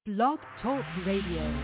Blog Talk Radio.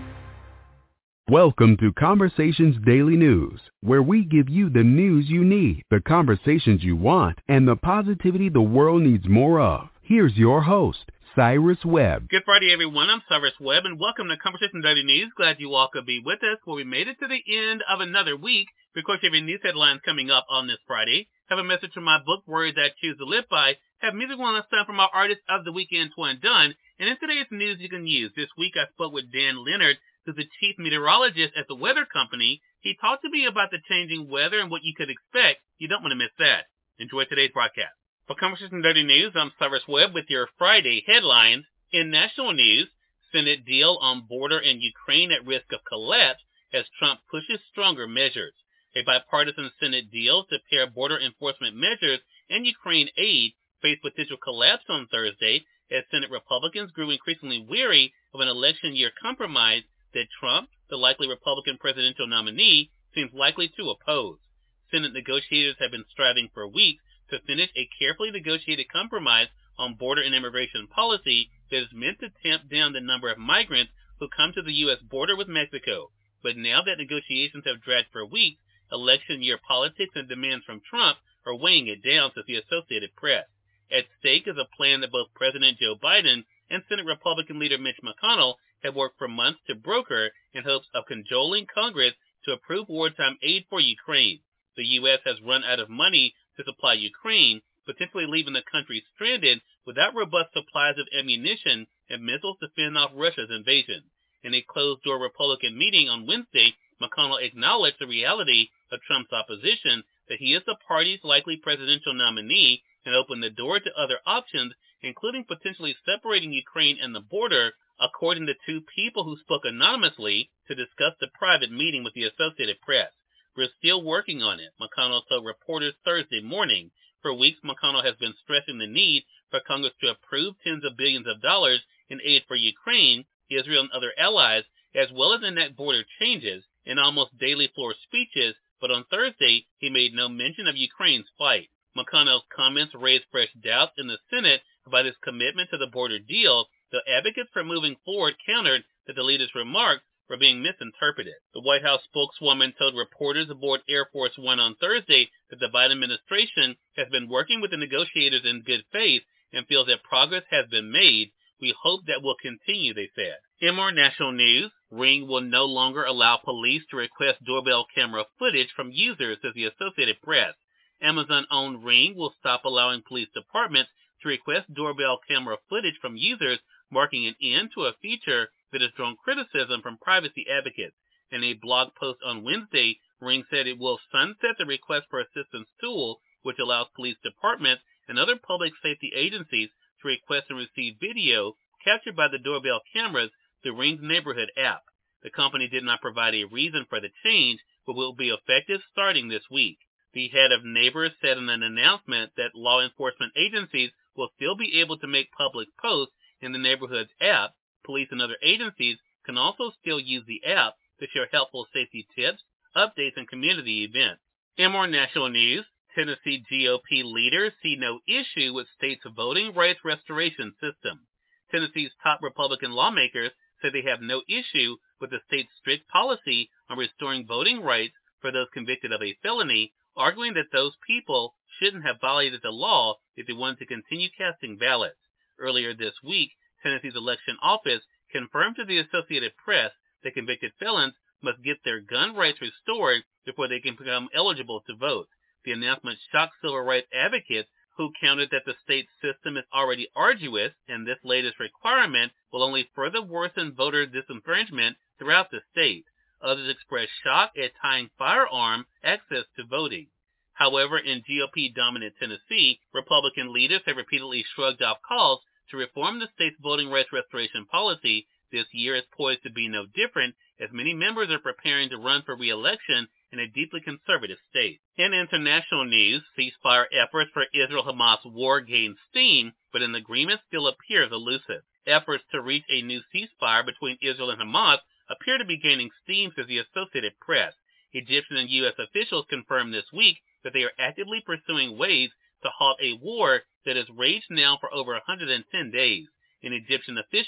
Welcome to Conversations Daily News, where we give you the news you need, the conversations you want, and the positivity the world needs more of. Here's your host, Cyrus Webb. Good Friday, everyone. I'm Cyrus Webb, and welcome to Conversations Daily News. Glad you all could be with us. Well, we made it to the end of another week. Of course, you have news headlines coming up on this Friday. Have a message from my book, Words I Choose to Live By. Have music on the sun from our artist of the week, Antoine Dunn. And in today's news you can use, this week I spoke with Dan Leonard, who's the chief meteorologist at the weather company. He talked to me about the changing weather and what you could expect. You don't want to miss that. Enjoy today's broadcast. For Conversation Dirty News, I'm Cyrus Webb with your Friday headlines. In national news, Senate deal on border in Ukraine at risk of collapse as Trump pushes stronger measures. A bipartisan Senate deal to pair border enforcement measures and Ukraine aid faced potential collapse on Thursday as Senate Republicans grew increasingly weary of an election year compromise that Trump, the likely Republican presidential nominee, seems likely to oppose. Senate negotiators have been striving for weeks to finish a carefully negotiated compromise on border and immigration policy that is meant to tamp down the number of migrants who come to the U.S. border with Mexico. But now that negotiations have dragged for weeks, election year politics and demands from Trump are weighing it down, says the Associated Press. At stake is a plan that both President Joe Biden and Senate Republican leader Mitch McConnell have worked for months to broker in hopes of cajoling Congress to approve wartime aid for Ukraine. The U.S. has run out of money to supply Ukraine, potentially leaving the country stranded without robust supplies of ammunition and missiles to fend off Russia's invasion. In a closed-door Republican meeting on Wednesday, McConnell acknowledged the reality of Trump's opposition, that he is the party's likely presidential nominee, and opened the door to other options, including potentially separating Ukraine and the border, according to two people who spoke anonymously to discuss the private meeting with the Associated Press. We're still working on it, McConnell told reporters Thursday morning. For weeks, McConnell has been stressing the need for Congress to approve tens of billions of dollars in aid for Ukraine, Israel, and other allies, as well as enact border changes in almost daily floor speeches, but on Thursday, he made no mention of Ukraine's fight. McConnell's comments raised fresh doubts in the Senate about his commitment to the border deal, though advocates for moving forward countered that the leader's remarks were being misinterpreted. The White House spokeswoman told reporters aboard Air Force One on Thursday that the Biden administration has been working with the negotiators in good faith and feels that progress has been made. We hope that will continue, they said. In more national news, Ring will no longer allow police to request doorbell camera footage from users, says the Associated Press. Amazon-owned Ring will stop allowing police departments to request doorbell camera footage from users, marking an end to a feature that has drawn criticism from privacy advocates. In a blog post on Wednesday, Ring said it will sunset the request for assistance tool, which allows police departments and other public safety agencies to request and receive video captured by the doorbell cameras through Ring's Neighborhood app. The company did not provide a reason for the change, but will be effective starting this week. The head of Neighbors said in an announcement that law enforcement agencies will still be able to make public posts in the Neighborhood's app. Police and other agencies can also still use the app to share helpful safety tips, updates, and community events. In more national news, Tennessee GOP leaders see no issue with state's voting rights restoration system. Tennessee's top Republican lawmakers say they have no issue with the state's strict policy on restoring voting rights for those convicted of a felony, arguing that those people shouldn't have violated the law if they wanted to continue casting ballots. Earlier this week, Tennessee's election office confirmed to the Associated Press that convicted felons must get their gun rights restored before they can become eligible to vote. The announcement shocked civil rights advocates who countered that the state system is already arduous and this latest requirement will only further worsen voter disenfranchisement throughout the state. Others expressed shock at tying firearm access to voting. However, in GOP-dominant Tennessee, Republican leaders have repeatedly shrugged off calls to reform the state's voting rights restoration policy. This year is poised to be no different, as many members are preparing to run for re-election in a deeply conservative state. In international news, ceasefire efforts for Israel-Hamas war gain steam, but an agreement still appears elusive. Efforts to reach a new ceasefire between Israel and Hamas appear to be gaining steam, says the Associated Press. Egyptian and U.S. officials confirmed this week that they are actively pursuing ways to halt a war that has raged now for over 110 days. An Egyptian official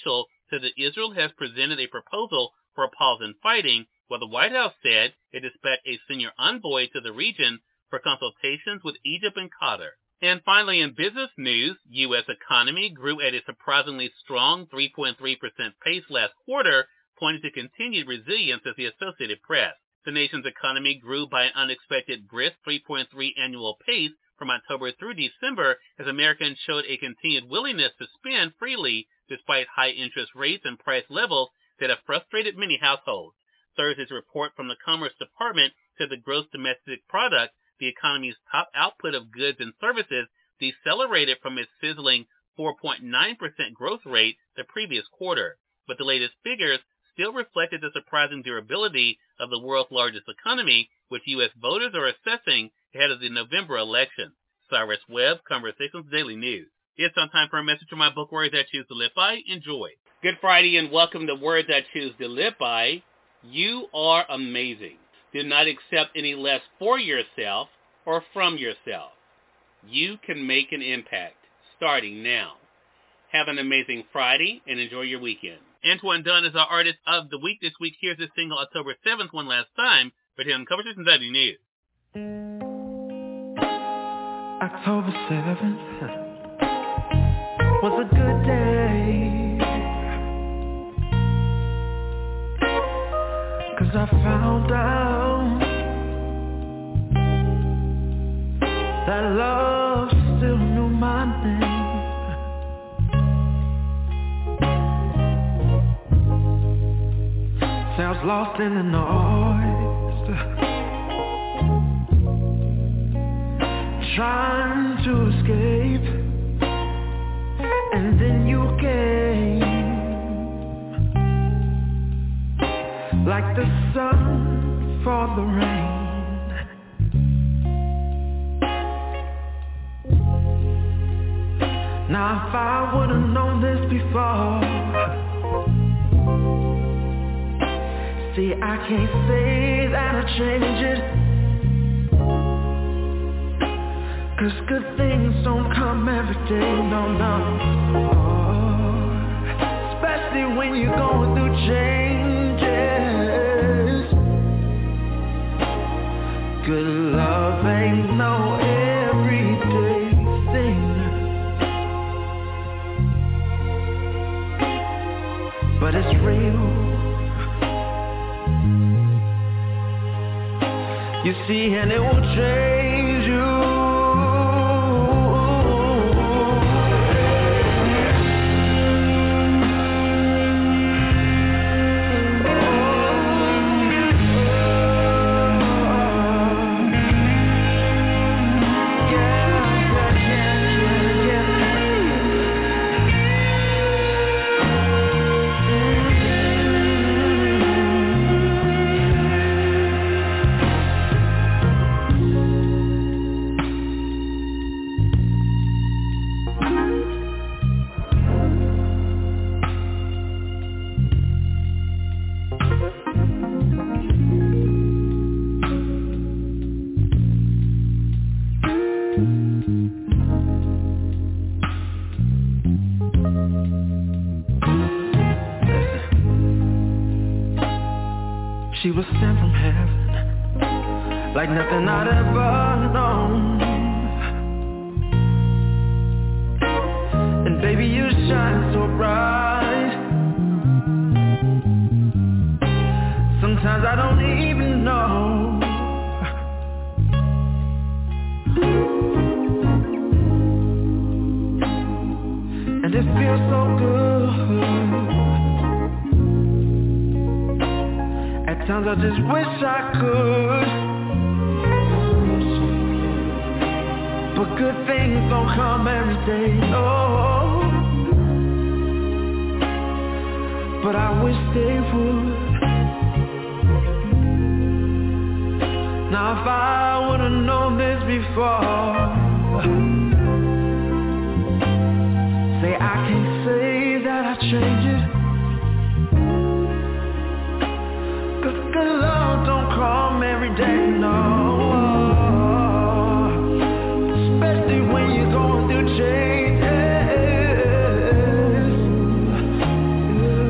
said that Israel has presented a proposal for a pause in fighting, while the White House said it dispatched a senior envoy to the region for consultations with Egypt and Qatar. And finally, in business news, U.S. economy grew at a surprisingly strong 3.3% pace last quarter, pointing to continued resilience as the Associated Press. The nation's economy grew by an unexpected brisk 3.3 annual pace from October through December as Americans showed a continued willingness to spend freely despite high interest rates and price levels that have frustrated many households. Thursday's report from the Commerce Department said the gross domestic product, the economy's top output of goods and services, decelerated from its sizzling 4.9% growth rate the previous quarter. But the latest figures still reflected the surprising durability of the world's largest economy, which U.S. voters are assessing ahead of the November election. Cyrus Webb, Conversations Daily News. It's on time for a message from my book, Words I Choose to Live By. Enjoy. Good Friday and welcome to Words I Choose to Live By. You are amazing. Do not accept any less for yourself or from yourself. You can make an impact starting now. Have an amazing Friday and enjoy your weekend. Antoine Dunn is our artist of the week this week. Here's his single October 7th, one last time, but here on Conversations Daily News. October 7th was a good day, 'cause I found out that love still knew my name. I was lost in the noise, trying to escape, and then you came like the sun for the rain. Now if I would've known this before, see, I can't say that I changed it, 'cause good things don't come every day, no. Especially when you're going through changes. Good love ain't no everyday thing, but it's real. You see, and it will change you. She was sent from heaven, like nothing I'd ever known. And baby, you shine so bright. Sometimes I don't even know. And it feels so good. Sometimes I just wish I could, but good things don't come every day, no. But I wish they would. Now if I would've known this before, say I can't say that I changed it, 'cause good love don't come every day, no. Especially when you're going through changes.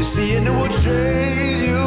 see, and it will change you.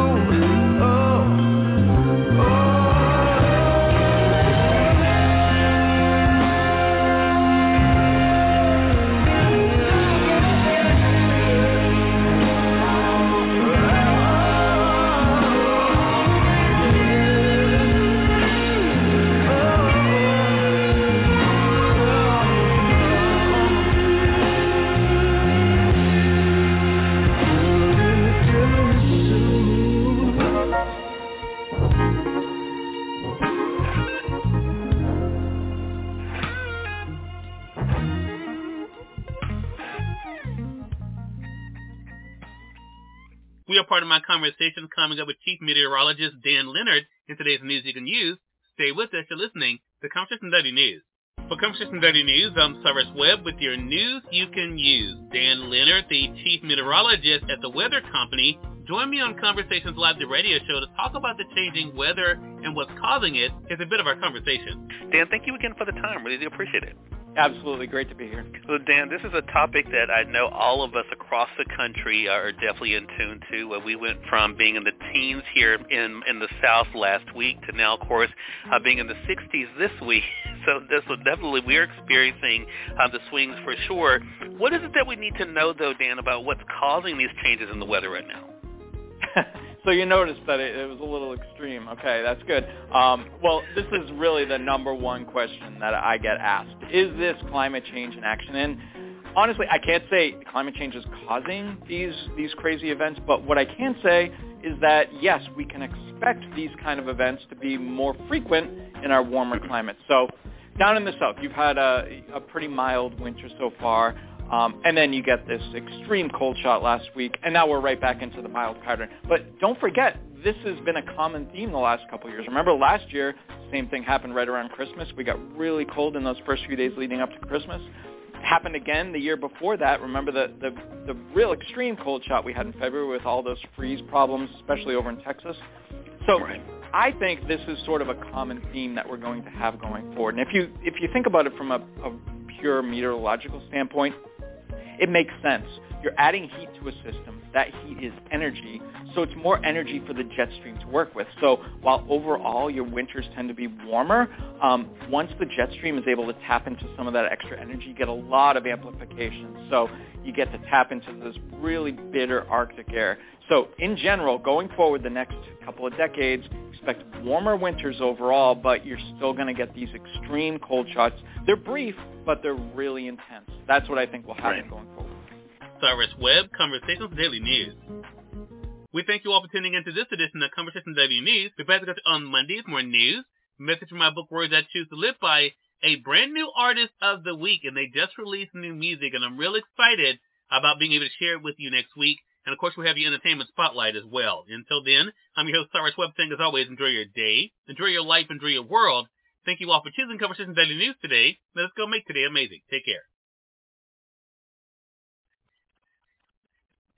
We are part of my conversation coming up with Chief Meteorologist Dan Leonard in today's News You Can Use. Stay with us. You're listening to Conversation Dirty News. For Conversation Dirty News, I'm Cyrus Webb with your News You Can Use. Dan Leonard, the Chief Meteorologist at the Weather Company, joined me on Conversations Live, the radio show, to talk about the changing weather and what's causing it. It's a bit of our conversation. Dan, thank you again for the time. Really do appreciate it. Absolutely. Great to be here. So, Dan, this is a topic that I know all of us across the country are definitely in tune to. We went from being in the teens here in the South last week to now, of course, being in the 60s this week. So definitely we are experiencing the swings for sure. What is it that we need to know, though, Dan, about what's causing these changes in the weather right now? So you noticed that it was a little extreme. Okay, that's good. Well, this is really the number one question that I get asked. Is this climate change in action? And honestly, I can't say climate change is causing these crazy events, but what I can say is that, yes, we can expect these kind of events to be more frequent in our warmer climates. So down in the South, you've had a pretty mild winter so far. And then you get this extreme cold shot last week, and now we're right back into the mild pattern. But don't forget, this has been a common theme the last couple of years. Remember last year, same thing happened right around Christmas. We got really cold in those first few days leading up to Christmas. Happened again the year before that. Remember the real extreme cold shot we had in February with all those freeze problems, especially over in Texas. So right. I think this is sort of a common theme that we're going to have going forward. And if you think about it from a pure meteorological standpoint, it makes sense. You're adding heat to a system. That heat is energy, so it's more energy for the jet stream to work with. So while overall your winters tend to be warmer, once the jet stream is able to tap into some of that extra energy, you get a lot of amplification. So you get to tap into this really bitter Arctic air. So in general, going forward the next couple of decades, expect warmer winters overall, but you're still going to get these extreme cold shots. They're brief, but they're really intense. That's what I think will happen going forward. Cyrus Webb, Conversations Daily News. We thank you all for tuning into this edition of Conversations Daily News. We're back on Mondays, more news. Message from my book, Words I Choose to Live by, a brand new artist of the week, and they just released new music, and I'm real excited about being able to share it with you next week. And, of course, we'll have your entertainment spotlight as well. Until then, I'm your host, Cyrus Webb, saying, as always, enjoy your day, enjoy your life, enjoy your world. Thank you all for choosing Conversations Daily News today. Let us go make today amazing. Take care.